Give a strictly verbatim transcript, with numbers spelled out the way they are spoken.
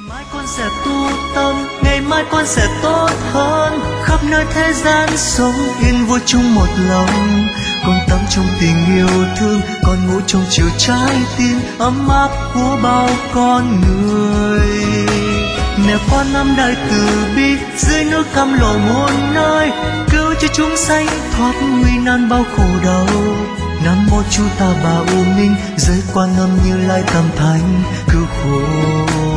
mai con sẽ tu tâm, ngày mai con sẽ tốt hơn, khắp nơi thế gian sống yên vui chung một lòng. Con tắm trong tình yêu thương, con ngủ trong chiều trái tim ấm áp của bao con người. Mẹ con năm đời từ bi, dưới nước cam lộ muôn nơi, cứu cho chúng sanh thoát nguy nan bao khổ đau. Nam mô Chú Ta Bà U Minh, giới Quan Âm Như Lai Tam Thánh cứu khổ.